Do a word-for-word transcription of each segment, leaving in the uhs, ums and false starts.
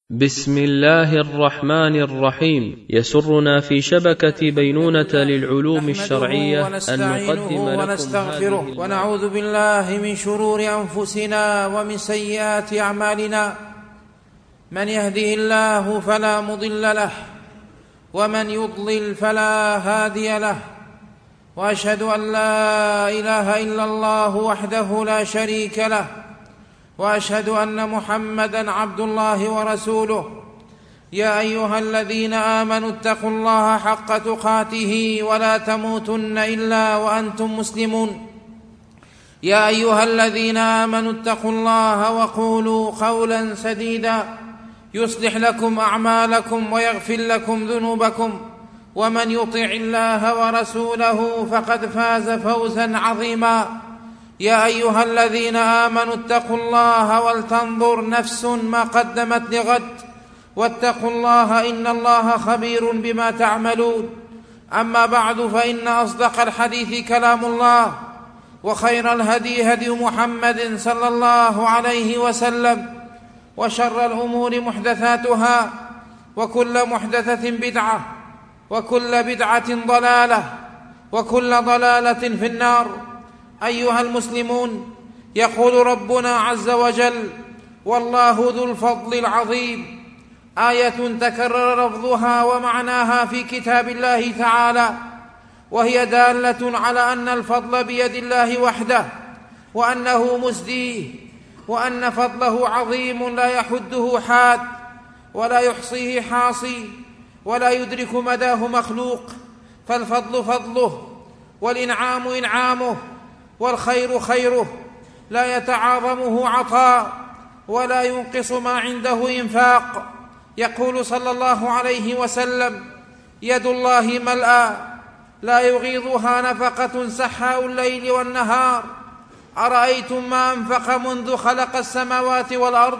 بسم الله الرحمن الرحيم. يسرنا في شبكة بينونة للعلوم الشرعية أن نقدم لكم ونستغفره ونعوذ بالله من شرور أنفسنا ومن سيئات أعمالنا. من يهده الله فلا مضل له ومن يضلل فلا هادي له، وأشهد أن لا إله إلا الله وحده لا شريك له، وأشهد أن محمدًا عبد الله ورسوله. يا أيها الذين آمنوا اتقوا الله حق تقاته ولا تموتن إلا وأنتم مسلمون. يا أيها الذين آمنوا اتقوا الله وقولوا قولا سديدا يصلح لكم أعمالكم ويغفر لكم ذنوبكم، ومن يطع الله ورسوله فقد فاز فوزا عظيما. يا أيها الذين آمنوا اتقوا الله ولتنظر نفس ما قدمت لغد، واتقوا الله إن الله خبير بما تعملون. أما بعد، فإن أصدق الحديث كلام الله، وخير الهدي هدي محمد صلى الله عليه وسلم، وشر الأمور محدثاتها، وكل محدثة بدعة، وكل بدعة ضلالة، وكل ضلالة في النار. أيها المسلمون، يقول ربنا عز وجل: والله ذو الفضل العظيم. آية تكرر لفظها ومعناها في كتاب الله تعالى، وهي دالة على أن الفضل بيد الله وحده، وأنه مسديه، وأن فضله عظيم لا يحده حاد، ولا يحصيه حاصي، ولا يدرك مداه مخلوق. فالفضل فضله، والإنعام إنعامه، والخير خيره، لا يتعاظمه عطاء، ولا ينقص ما عنده إنفاق. يقول صلى الله عليه وسلم: يد الله ملأى لا يغيضها نفقة سحاء الليل والنهار. أرأيتم ما أنفق منذ خلق السماوات والأرض،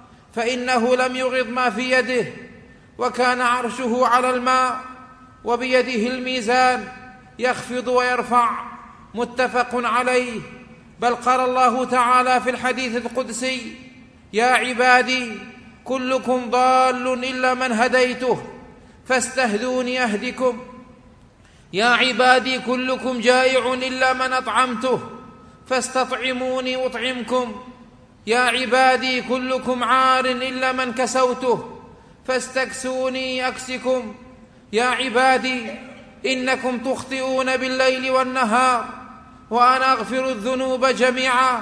فإنه لم يغض ما في يده، وكان عرشه على الماء، وبيده الميزان يخفض ويرفع. متفق عليه. بل قال الله تعالى في الحديث القدسي: يا عبادي كلكم ضال إلا من هديته فاستهدوني أهدكم. يا عبادي كلكم جائع إلا من أطعمته فاستطعموني أطعمكم. يا عبادي كلكم عار إلا من كسوته فاستكسوني أكسكم. يا عبادي إنكم تخطئون بالليل والنهار، وأنا أغفر الذنوب جميعا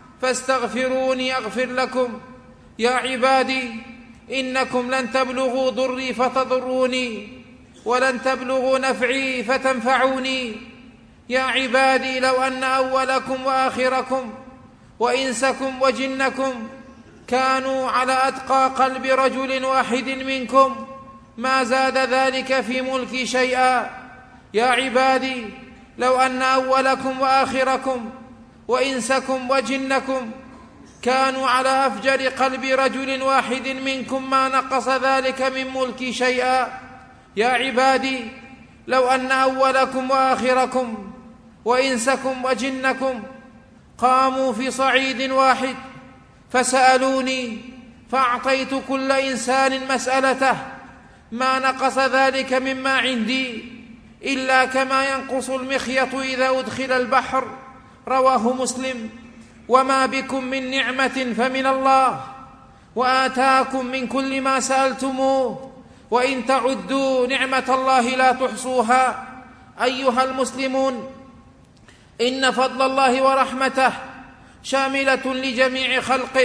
فاستغفروني أغفر لكم. يا عبادي إنكم لن تبلغوا ضري فتضروني، ولن تبلغوا نفعي فتنفعوني. يا عبادي لو أن أولكم وآخركم وإنسكم وجنكم كانوا على أتقى قلب رجل واحد منكم ما زاد ذلك في ملكي شيئا. يا عبادي لو أن أولكم وآخركم وإنسكم وجنكم كانوا على أفجر قلب رجل واحد منكم ما نقص ذلك من ملكي شيئا. يا عبادي لو أن أولكم وآخركم وإنسكم وجنكم قاموا في صعيد واحد فسألوني فأعطيت كل إنسان مسألته ما نقص ذلك مما عندي إلا كما ينقص المخيط إذا أدخل البحر. رواه مسلم. وما بكم من نعمة فمن الله، وآتاكم من كل ما سألتموه، وإن تعدوا نعمة الله لا تحصوها. أيها المسلمون، إن فضل الله ورحمته شاملة لجميع خلقه،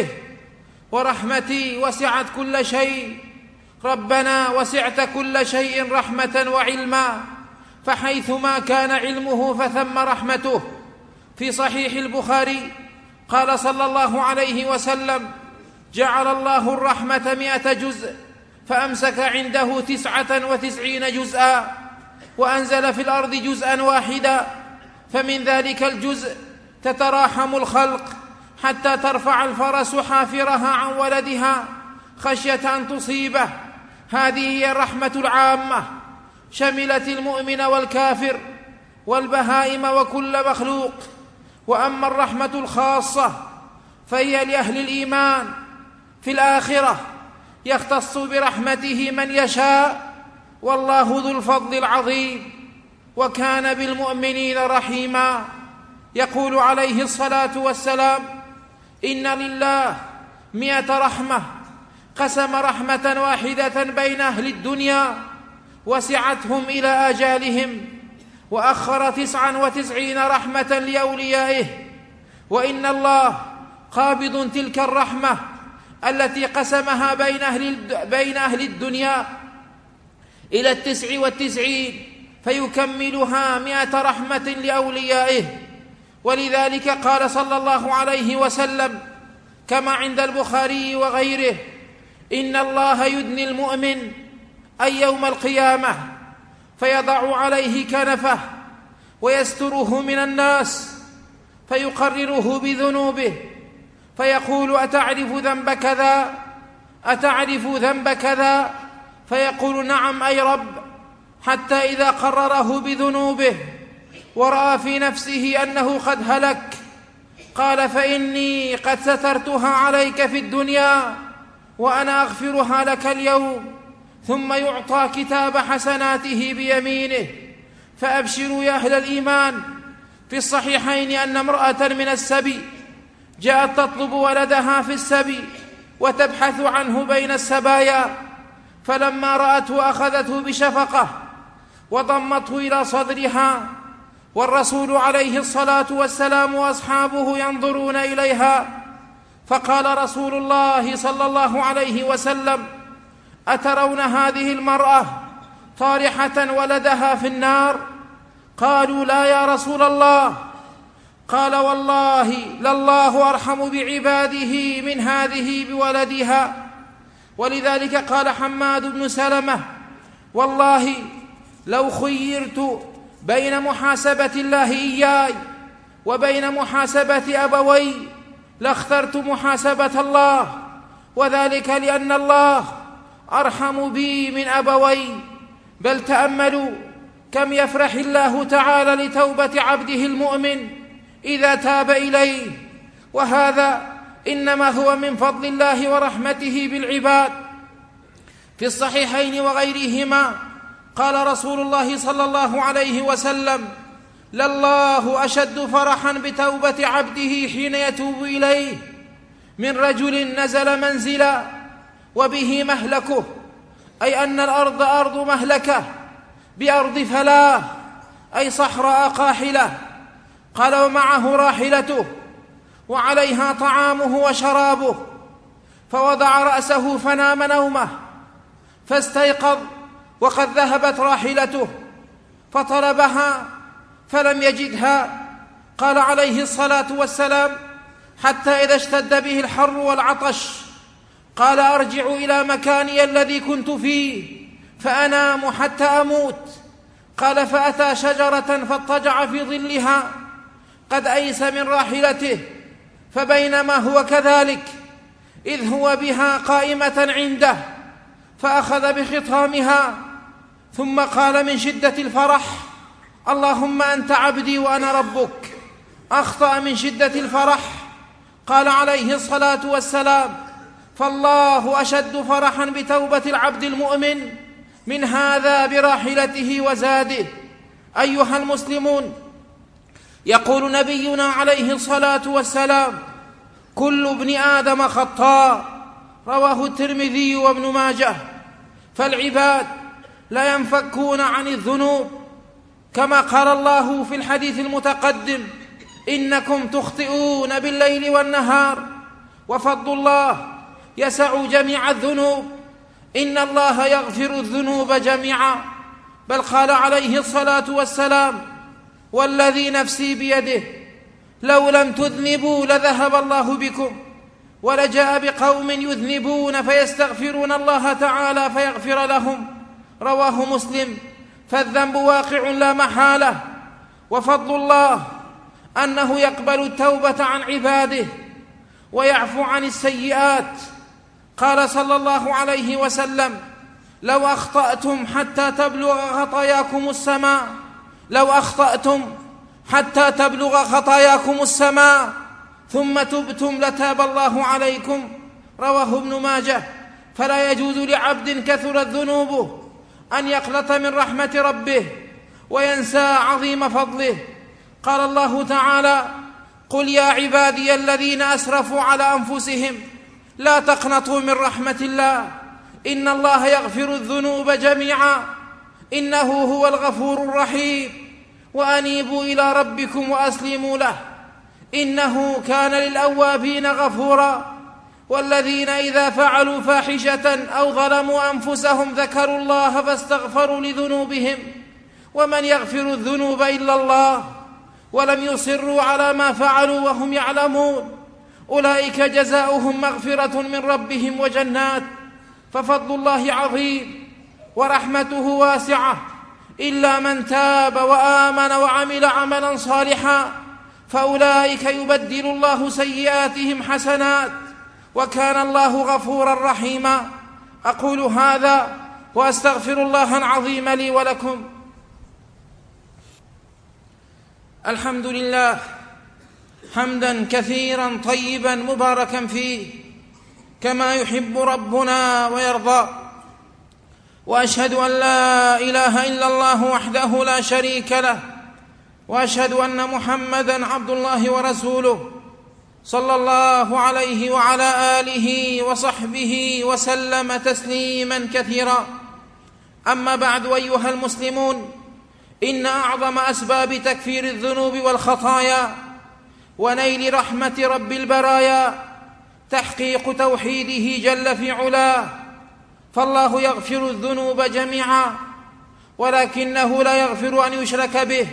ورحمتي وسعت كل شيء. ربنا وسعت كل شيء رحمة وعلما، فحيثما كان علمه فثم رحمته. في صحيح البخاري قال صلى الله عليه وسلم: جعل الله الرحمة مئة جزء فأمسك عنده تسعة وتسعين جزءا، وأنزل في الأرض جزءا واحدا، فمن ذلك الجزء تتراحم الخلق حتى ترفع الفرس حافرها عن ولدها خشية أن تصيبه. هذه هي الرحمة العامة، شملت المؤمن والكافر والبهائم وكل مخلوق. وأما الرحمة الخاصة فهي لأهل الإيمان في الآخرة، يختص برحمته من يشاء، والله ذو الفضل العظيم، وكان بالمؤمنين رحيما. يقول عليه الصلاة والسلام: إن لله مئة رحمة، قسم رحمة واحدة بين أهل الدنيا وسعتهم إلى آجالهم، وأخر تسعا وتسعين رحمة لأوليائه، وإن الله قابض تلك الرحمة التي قسمها بين أهل, بين أهل الدنيا إلى التسع والتسعين فيكملها مئة رحمة لأوليائه. ولذلك قال صلى الله عليه وسلم كما عند البخاري وغيره: إن الله يدني المؤمن أي يوم القيامة فيضع عليه كنفه ويستره من الناس فيقرره بذنوبه فيقول: أتعرف ذنب كذا؟ أتعرف ذنب كذا؟ فيقول: نعم أي رب، حتى إذا قرره بذنوبه ورأى في نفسه أنه قد هلك قال: فإني قد سترتها عليك في الدنيا وأنا أغفرها لك اليوم. ثم يعطى كتاب حسناته بيمينه. فأبشروا يا أهل الإيمان، في الصحيحين أن امرأة من السبي جاءت تطلب ولدها في السبي وتبحث عنه بين السبايا، فلما رأته أخذته بشفقة وضمته إلى صدرها، والرسول عليه الصلاة والسلام وأصحابه ينظرون إليها، فقال رسول الله صلى الله عليه وسلم: أترون هذه المرأة طارحة ولدها في النار؟ قالوا: لا يا رسول الله. قال: والله لله أرحم بعباده من هذه بولدها. ولذلك قال حماد بن سلمة: والله لو خيرت بين محاسبة الله إياي وبين محاسبة أبوي لاخترت محاسبة الله، وذلك لأن الله أرحم بي من أبوي. بل تأملوا كم يفرح الله تعالى لتوبة عبده المؤمن إذا تاب إليه، وهذا إنما هو من فضل الله ورحمته بالعباد. في الصحيحين وغيرهما قال رسول الله صلى الله عليه وسلم: لله أشد فرحا بتوبة عبده حين يتوب إليه من رجل نزل منزلا وبه مهلكه، أي أن الأرض أرض مهلكة، بأرض فلاة أي صحراء قاحلة. قال: ومعه راحلته وعليها طعامه وشرابه، فوضع رأسه فنام نومه، فاستيقظ وقد ذهبت راحلته، فطلبها فلم يجدها. قال عليه الصلاة والسلام: حتى إذا اشتد به الحر والعطش قال: أرجع إلى مكاني الذي كنت فيه فأنام حتى أموت. قال: فأتى شجرة فاضطجع في ظلها قد أيس من راحلته، فبينما هو كذلك إذ هو بها قائمة عنده، فأخذ بخطامها ثم قال من شدة الفرح: اللهم أنت عبدي وأنا ربك. أخطأ من شدة الفرح. قال عليه الصلاة والسلام: فالله أشد فرحا بتوبة العبد المؤمن من هذا براحلته وزاده. أيها المسلمون، يقول نبينا عليه الصلاة والسلام: كل ابن آدم خطاء، رواه الترمذي وابن ماجه. فالعباد لا ينفكون عن الذنوب، كما قال الله في الحديث المتقدم: إنكم تخطئون بالليل والنهار وفضل الله يسع جميع الذنوب، إن الله يغفر الذنوب جميعا. بل قال عليه الصلاة والسلام: والذي نفسي بيده لو لم تذنبوا لذهب الله بكم، ولجاء بقوم يذنبون فيستغفرون الله تعالى فيغفر لهم، رواه مسلم. فالذنب واقع لا محالة، وفضل الله أنه يقبل التوبة عن عباده ويعفو عن السيئات. قال صلى الله عليه وسلم: لو أخطأتم حتى تبلغ خطاياكم السماء لو أخطأتم حتى تبلغ خطاياكم السماء ثم تبتم لتاب الله عليكم، رواه ابن ماجه. فلا يجوز لعبد كثرت ذنوبه أن يقنط من رحمة ربه وينسى عظيم فضله. قال الله تعالى: قل يا عبادي الذين أسرفوا على أنفسهم لا تقنطوا من رحمة الله إن الله يغفر الذنوب جميعا إنه هو الغفور الرحيم وأنيبوا إلى ربكم وأسلموا له إنه كان للأوابين غفورا. والذين إذا فعلوا فاحشة أو ظلموا أنفسهم ذكروا الله فاستغفروا لذنوبهم ومن يغفر الذنوب إلا الله ولم يصروا على ما فعلوا وهم يعلمون أولئك جزاؤهم مغفرة من ربهم وجنات. ففضل الله عظيم ورحمته واسعة إلا من تاب وآمن وعمل عملا صالحا فأولئك يبدل الله سيئاتهم حسنات وكان الله غفورا رحيما. أقول هذا وأستغفر الله العظيم لي ولكم. الحمد لله حمدا كثيرا طيبا مباركا فيه كما يحب ربنا ويرضى، وأشهد أن لا إله إلا الله وحده لا شريك له، وأشهد أن محمدا عبد الله ورسوله صلى الله عليه وعلى آله وصحبه وسلم تسليما كثيرا. أما بعد أيها المسلمون، إن أعظم أسباب تكفير الذنوب والخطايا ونيل رحمة رب البرايا تحقيق توحيده جل في علاه، فالله يغفر الذنوب جميعا ولكنه لا يغفر أن يشرك به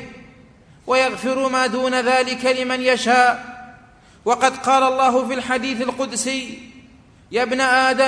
ويغفر ما دون ذلك لمن يشاء. وقد قال الله في الحديث القدسي: يا ابن آدم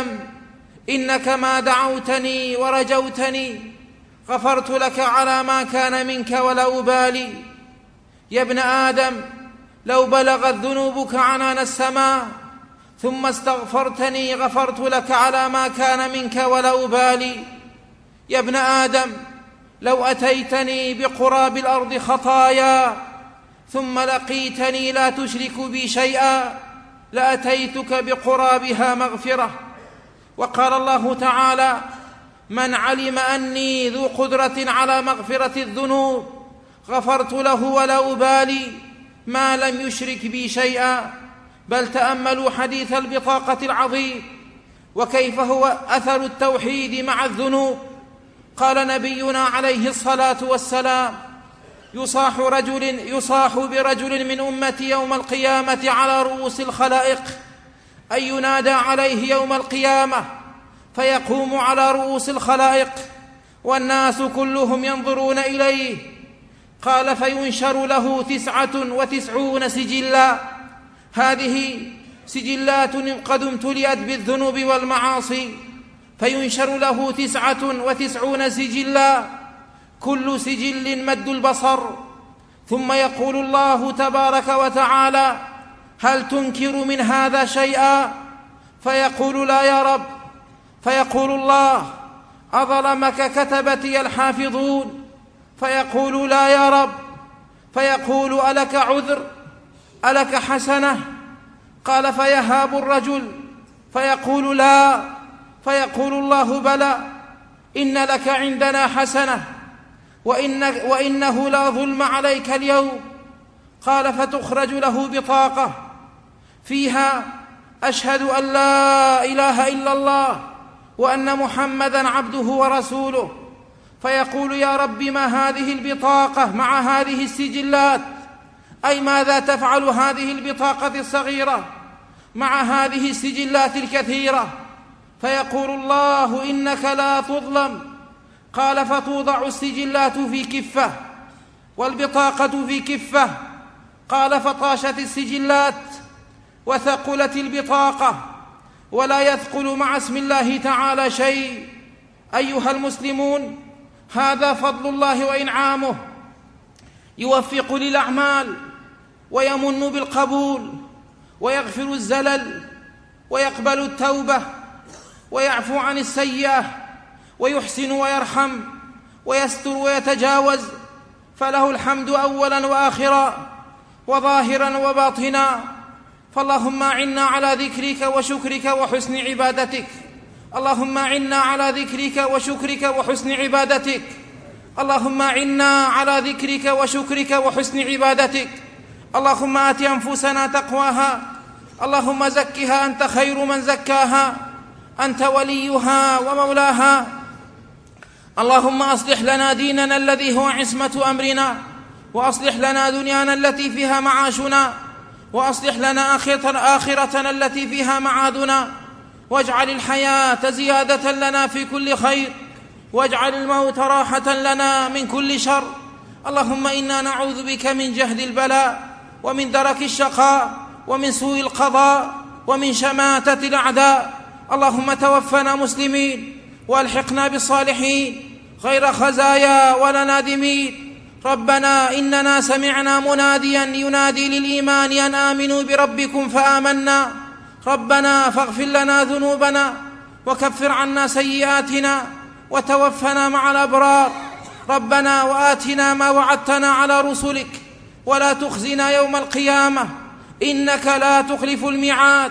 إنك ما دعوتني ورجوتني غفرت لك على ما كان منك ولا أبالي. يا ابن آدم لو بلغت ذنوبك عنان السماء ثم استغفرتني غفرت لك على ما كان منك ولا أبالي. يا ابن آدم لو أتيتني بقراب الأرض خطايا ثم لقيتني لا تشرك بي شيئا لأتيتك بقرابها مغفرة. وقال الله تعالى: من علم أني ذو قدرة على مغفرة الذنوب غفرت له ولا أبالي ما لم يشرك بي شيئا. بل تأملوا حديث البطاقة العظيم وكيف هو أثر التوحيد مع الذنوب. قال نبينا عليه الصلاة والسلام: يصاح رجل يصاح برجل من أمتي يوم القيامة على رؤوس الخلائق، أي ينادى عليه يوم القيامة فيقوم على رؤوس الخلائق والناس كلهم ينظرون إليه. قال: فينشر له تسعة وتسعون سجلا، هذه سجلات قد امتلئت بالذنوب والمعاصي، فينشر له تسعة وتسعون سجلا كل سجل مد البصر، ثم يقول الله تبارك وتعالى: هل تنكر من هذا شيئا؟ فيقول: لا يا رب. فيقول الله: أظلمك كتبتي الحافظون؟ فيقول: لا يا رب. فيقول: ألك عذر؟ ألك حسنة؟ قال: فيهاب الرجل فيقول: لا. فيقول الله: بلى، إن لك عندنا حسنة وإن وإنه لا ظلم عليك اليوم. قال: فتخرج له بطاقة فيها: أشهد أن لا إله إلا الله وأن محمدًا عبده ورسوله. فيقول: يا رب، ما هذه البطاقة مع هذه السجلات؟ أي ماذا تفعل هذه البطاقة الصغيرة مع هذه السجلات الكثيرة؟ فيقول الله: إنك لا تظلم. قال: فتوضع السجلات في كفة والبطاقة في كفة. قال: فطاشت السجلات وثقلت البطاقة ولا يثقل مع اسم الله تعالى شيء. أيها المسلمون، هذا فضل الله وإنعامه، يوفق للأعمال ويمن بالقبول ويغفر الزلل ويقبل التوبة ويعفو عن السيئة ويحسن ويرحم ويستر ويتجاوز، فله الحمد أولا وآخرا وظاهرا وباطنا. فاللهم أعنا على ذكرك وشكرك وحسن عبادتك. اللهم أعنا على ذكرك وشكرك وحسن عبادتك. اللهم أعنا على ذكرك وشكرك وحسن عبادتك. اللهم آت أنفسنا تقواها. اللهم زكها أنت خير من زكاها، أنت وليها ومولاها. اللهم أصلح لنا ديننا الذي هو عصمة أمرنا، وأصلح لنا دنيانا التي فيها معاشنا، وأصلح لنا آخرتنا التي فيها معادنا، واجعل الحياة زيادة لنا في كل خير، واجعل الموت راحة لنا من كل شر. اللهم إنا نعوذ بك من جهد البلاء، ومن درك الشقاء، ومن سوء القضاء، ومن شماتة الأعداء. اللهم توفنا مسلمين، والحقنا بالصالحين غير خزايا ولا نادمين. ربنا إننا سمعنا مناديا ينادي للإيمان أن آمنوا بربكم فآمنا. ربنا فاغفر لنا ذنوبنا، وكفر عنا سيئاتنا، وتوفنا مع الأبرار. ربنا وآتنا ما وعدتنا على رسلك، ولا تخزنا يوم القيامة، إنك لا تخلف الميعاد.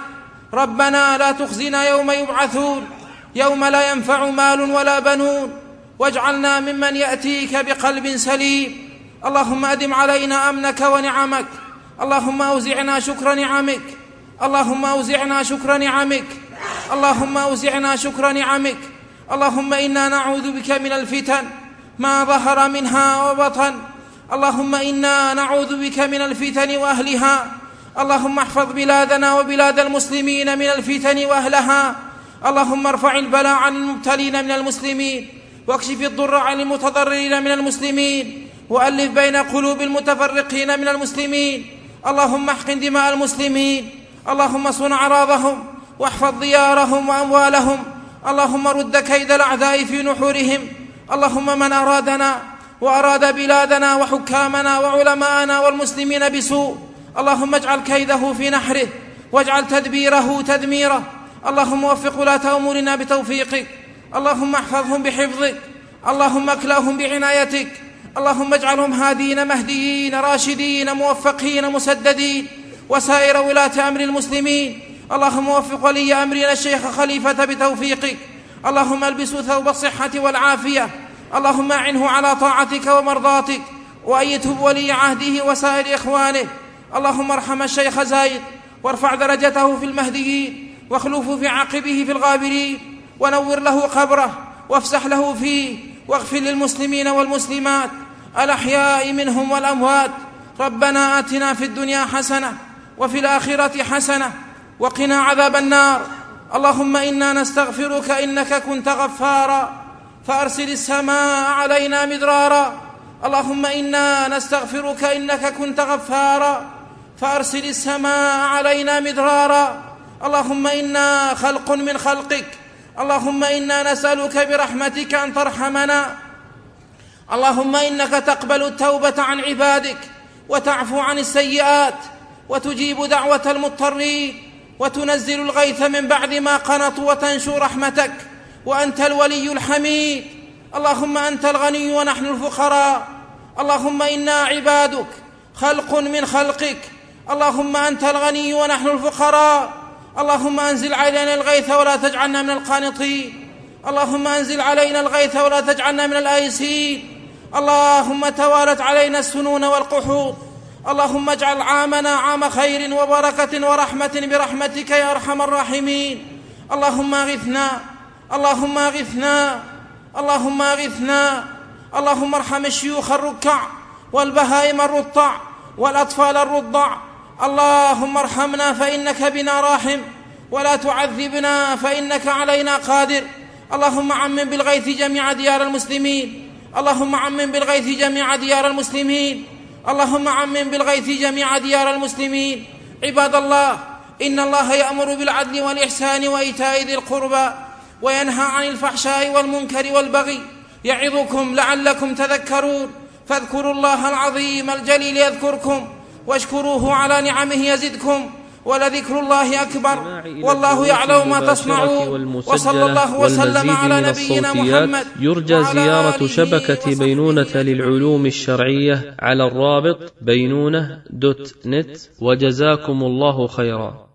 ربنا لا تخزنا يوم يبعثون، يوم لا ينفع مال ولا بنون، واجعلنا ممن يأتيك بقلب سليم. اللهم أدم علينا أمنك ونعمك. اللهم أوزعنا شكر نعمك. اللهم أوزعنا شكر نعمك. اللهم أوزعنا شكر نعمك. اللهم إنا نعوذ بك من الفتن ما ظهر منها وبطن. اللهم إنا نعوذ بك من الفتن وأهلها. اللهم احفظ بلادنا وبلاد المسلمين من الفتن وأهلها. اللهم ارفع البلاء عن المبتلين من المسلمين، واكشف الضر عن المتضررين من المسلمين، وألف بين قلوب المتفرقين من المسلمين. اللهم احقن دماء المسلمين. اللهم صن أعراضهم، واحفظ ديارهم وأموالهم. اللهم رد كيد الأعداء في نحورهم. اللهم من أرادنا وأراد بلادنا وحكامنا وعلماءنا والمسلمين بسوء، اللهم اجعل كيده في نحره، واجعل تدبيره تدميره. اللهم وفق ولاة أمورنا بتوفيقك. اللهم احفظهم بحفظك. اللهم اكلهم بعنايتك. اللهم اجعلهم هادين مهديين راشدين موفقين مسددين، وسائر ولاة أمر المسلمين. اللهم وفق ولي أمرنا الشيخ خليفة بتوفيقك. اللهم البسه ثوب الصحة والعافية. اللهم أعنه على طاعتك ومرضاتك، وأيده بولي عهده وسائر إخوانه. اللهم ارحم الشيخ زايد، وارفع درجته في المهديين، واخلفه في عقبه في الغابرين، ونور له قبره، وافسح له فيه، واغفر للمسلمين والمسلمات الأحياء منهم والأموات. ربنا آتنا في الدنيا حسنة، وفي الآخرة حسنة، وقنا عذاب النار. اللهم إنا نستغفرك إنك كنت غفارا، فأرسل السماء علينا مدرارا. اللهم إنا نستغفرك إنك كنت غفارا، فأرسل السماء علينا مدرارا. اللهم إنا خلق من خلقك. اللهم إنا نسألك برحمتك أن ترحمنا. اللهم إنك تقبل التوبة عن عبادك، وتعفو عن السيئات، وتجيب دعوة المضطرين، وتنزل الغيث من بعد ما قنطوا، وتنشر رحمتك، وأنت الولي الحميد. اللهم أنت الغني ونحن الفقراء. اللهم إنا عبادك خلق من خلقك. اللهم أنت الغني ونحن الفقراء. اللهم أنزل علينا الغيث ولا تجعلنا من القانطين. اللهم أنزل علينا الغيث ولا تجعلنا من الآيسين. اللهم توالت علينا السنون والقحوط. اللهم اجعل عامنا عام خير وبركة ورحمة برحمتك يا أرحم الراحمين. اللهم أغثنا. اللهم أغثنا. اللهم أغثنا. اللهم ارحم الشيوخ الركع، والبهائم الرطع، والأطفال الرضع. اللهم ارحمنا فإنك بنا راحم، ولا تعذبنا فإنك علينا قادر. اللهم عمم بالغيث جميع ديار المسلمين. اللهم عمم بالغيث جميع ديار المسلمين. اللهم عمم بالغيث جميع ديار المسلمين. عباد الله، إن الله يأمر بالعدل والإحسان وإيتاء ذي القربى، وينهى عن الفحشاء والمنكر والبغي، يعظكم لعلكم تذكرون. فاذكروا الله العظيم الجليل يذكركم، واشكروه على نعمه يزدكم، ولذكر الله أكبر، والله يعلم ما تصنعون. وصلى الله وسلم على نبينا محمد. يرجى زيارة شبكة بينونة للعلوم الشرعية على الرابط بينونة دوت نت، وجزاكم الله خيرا.